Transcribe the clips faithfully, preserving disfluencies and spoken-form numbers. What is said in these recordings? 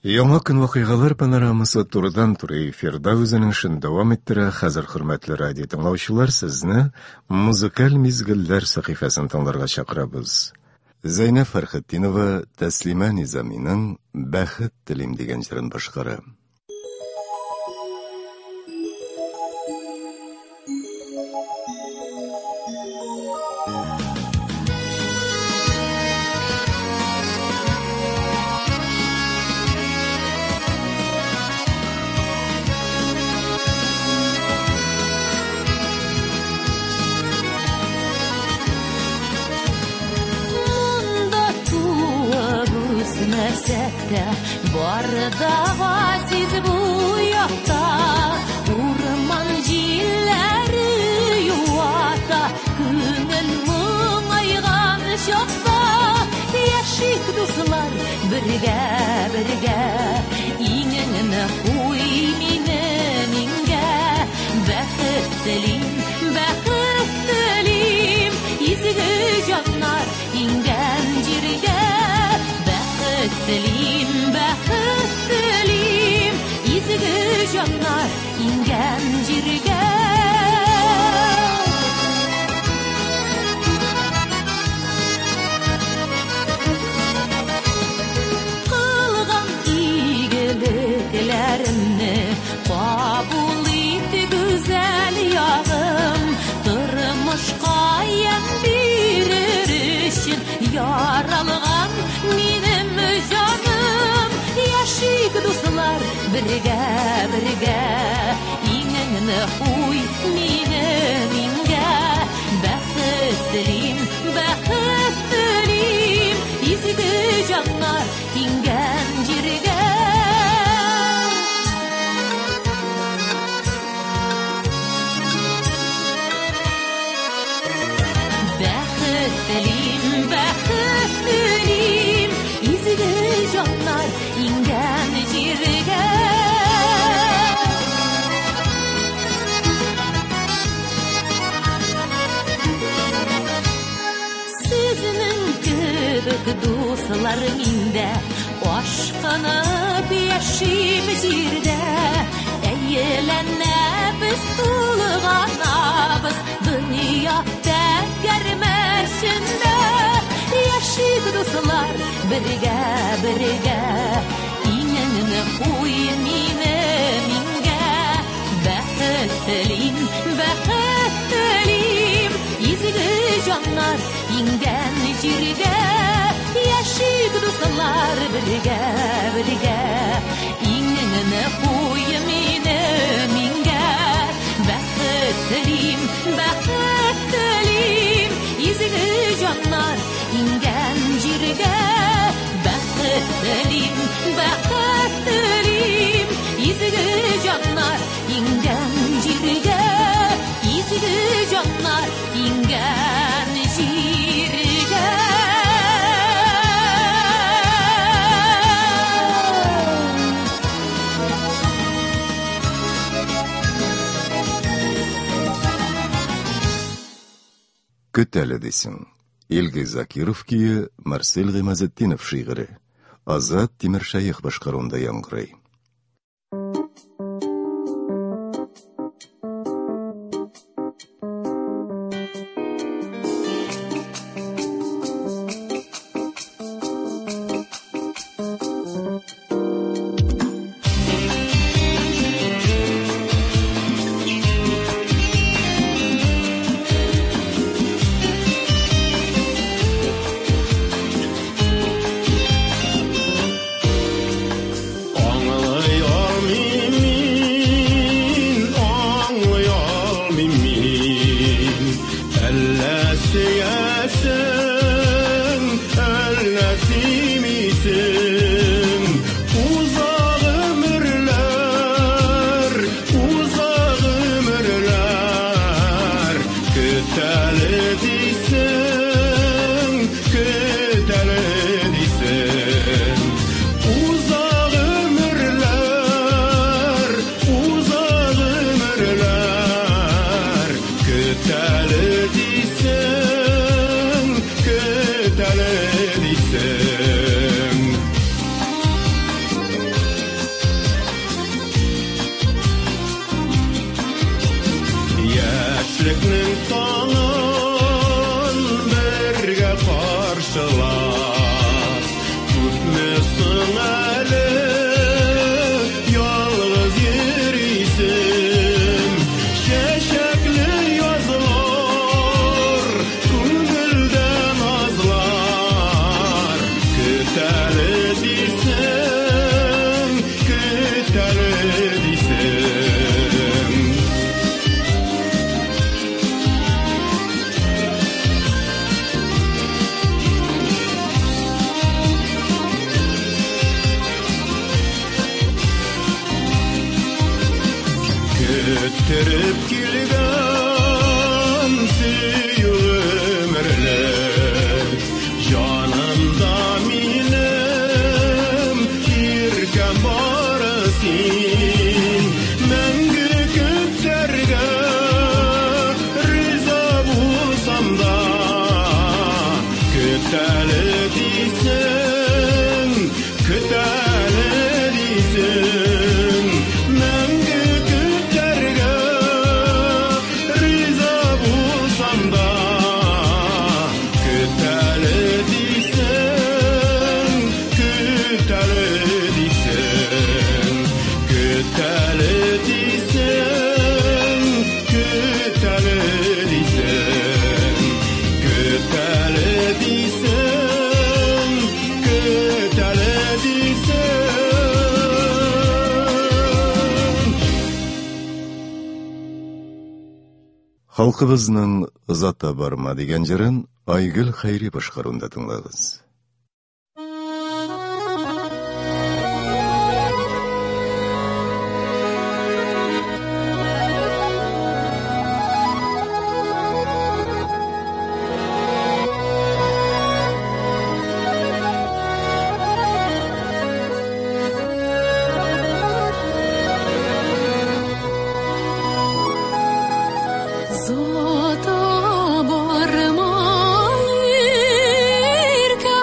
Яңа көн вакыйгалар панорамасы турыдан-туры эфирда үзенең эшен дәвам иттерә. Хәзер, хөрмәтле радио тыңлаучылар, сезне музыкаль мизгелләр сәхифәсен тыңларга чакырабыз. Зәйнәп Фәрхетдинова Тәслимә Низаминың «Бәхет телим» дигән җырын башкара. Barda vaziz bu yakta, urman jilleri yuvata, күңел мұңайған шақта, яшик дусылар бірге бірге, иңіңні қой менің инге, бәхет тілим, бәхет тілим, изгі жаннар инген жерге, бәхет тілим, бәхет тілим, изгі жаннар инген жерге. Қылған игіліктерімні қабыл ет güzel яғым, тұрмышқа ем берер үшін яралған менің жаным. Яшик дусылар бірге бірге, иңіңні қой менің инге, бәхет тілим, бәхет тілим, изгі жаннар инген жерге. Бәхет тілим, бәхет тілим, изгі жаннар инген жерге. Сезнең кебек дуслар миндә, ашкынып яшим җирдә, әйләнәбез, тулганабыз дөнья тәгәрмәшендә. Яшик дуслар бірге бірге, иңіңні қой менің инге, бәхет тілим, бәхет тілим, изгі жаннар инген жерге. Яшик дуслар бірге бірге, иңіңні қой менің инге, бәхет тілим, бәхет тілим, изгі жаннар инген жерге. Бәхет тілим, бәхет тілим, изгі жаннар инген жерге, изгі жаннар инген жерге. Көт әле дисең. Илгиз Закиров күйі, Марсель Гыймазетдинов шигыре. Азат Тимершаих башкаруында яңгырый. Аңы Küttürüp kilgan ömürlük Canımda minim irken barısin Мәңгі күттерге риза булсам да Күтәле дисең, күтәле дисең Мәңгі күттерге риза булсам да Күтәле дисең, күтәле дисең Күтәле дисең, күтәле дисең Күтәле дисең, күтәле дисең Халкыбызның ызата барма дигән җырын Айгөл Хәйри башкаруында тыңлагыз. Зота барма иркә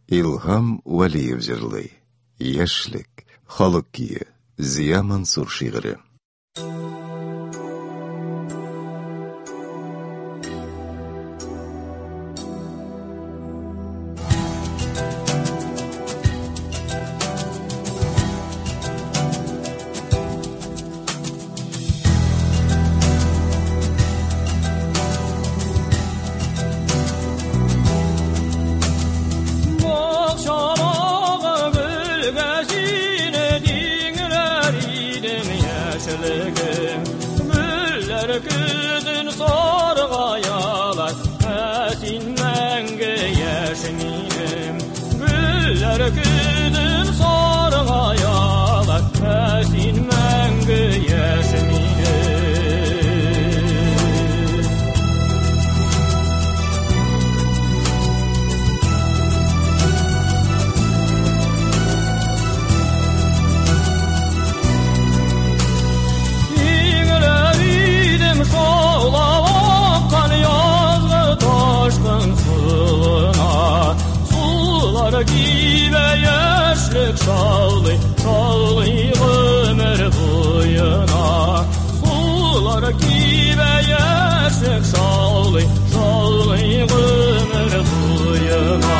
İlham Valiyev jırlay. Yaşlık, Halk kiyi, Ziya Mansur şiiri. Güdün sorgayalar, esin menge yaşminim. Güller güdün sorgayalar, esin menge yaşminim. Gibi yaşlık şallı, şallı ömür boyuna. Sular gibi yaşlık şallı, şallı ömür boyuna.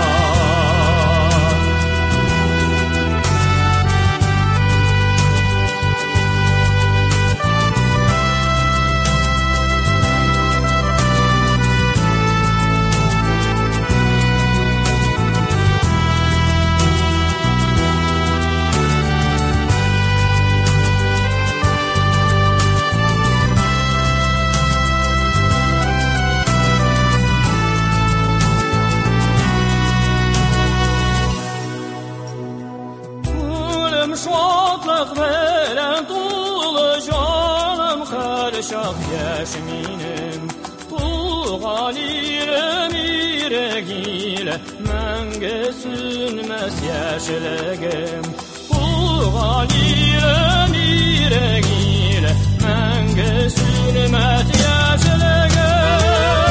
Şadlık veren dolu canım karşak yaşminim. Tuğal irem iregiyle menge sünmez yaşlegem. Tuğal irem iregiyle menge sünmez yaşlegem.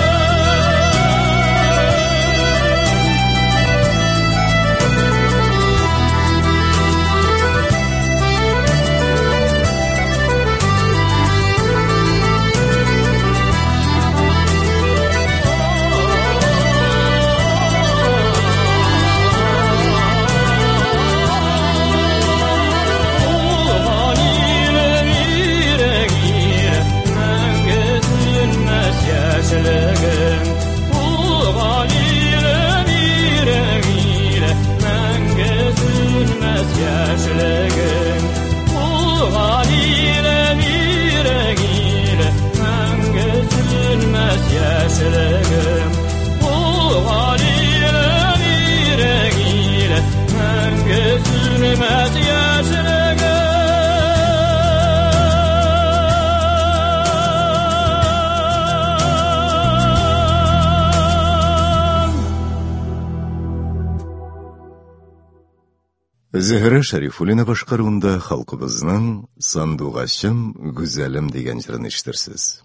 Yaşlegem, tuğal irem iregiyle menge sünmez yaşlegem. Tuğal irem iregiyle menge sünmez yaşlegem. Tuğal irem iregiyle menge sünmez yaşlegem. Zehra Şerifulina başkaruunda halkımızın Sanduğaşım Güzelim degan jirini iştirsiz.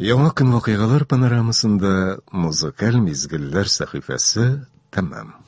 Яңа көн вакыйгалар панорамасында музыкаль мизгелләр сәхифәсе тәмам.